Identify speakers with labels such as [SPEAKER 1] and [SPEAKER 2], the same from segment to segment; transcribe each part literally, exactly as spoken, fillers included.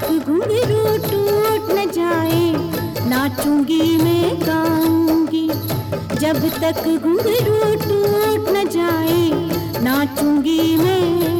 [SPEAKER 1] तक घुंघरू टूट न जाए नाचूंगी मैं गाऊंगी। जब तक घुंघरू टूट न जाए नाचूंगी मैं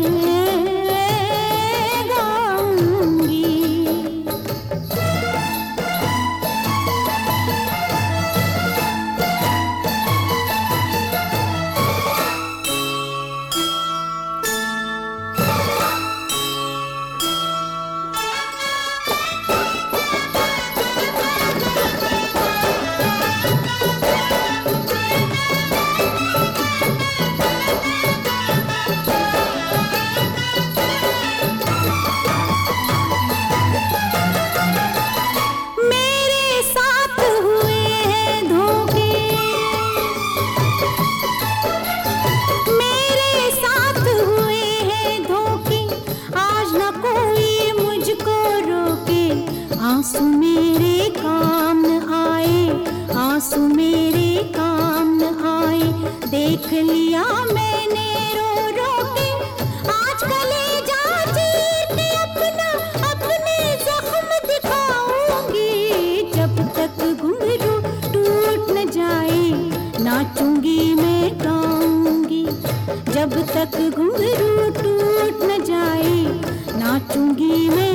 [SPEAKER 1] आंसू मेरे काम न आए, आंसू मेरे काम न आए। देख लिया मैंने रो रो के आज कलेजा चीर के अपना अपने जख्म दिखाऊंगी। जब तक घुंघरू टूट न जाए नाचूंगी मैं गाऊंगी। जब तक घुंघरू टूट न जाए नाचूंगी मैं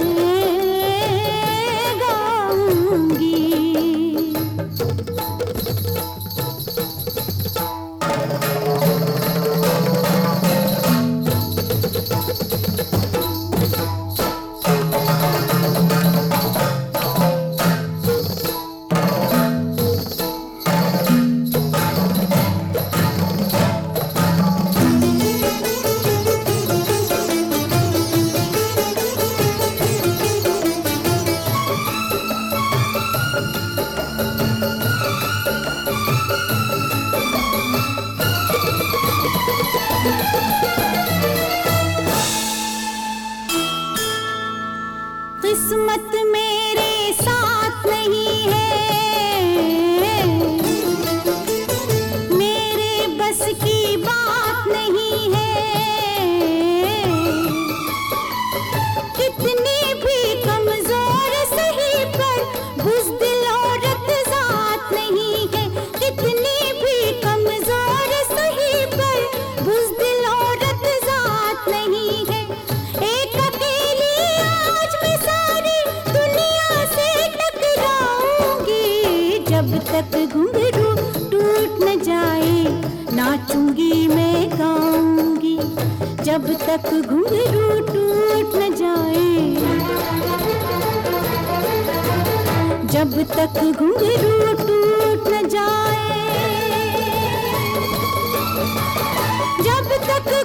[SPEAKER 1] किस्मत मेरे साथ नहीं है, मेरे बस की बात नहीं है। कितनी भी कमजोर सही पर बुज़दिल औरत ज़ात नहीं है। कितनी भी कमजोर सही पर बुज़दिल औरत ज़ात नहीं है। एक अकेली आज मैं सारी दुनिया से टकराऊंगी। जब तक घुंघरू टूट न जाए नाचूंगी मैं गाऊंगी। जब तक घुंघरू टूट न जाए, जब तक घुंघरू टूट न जाए, जब तक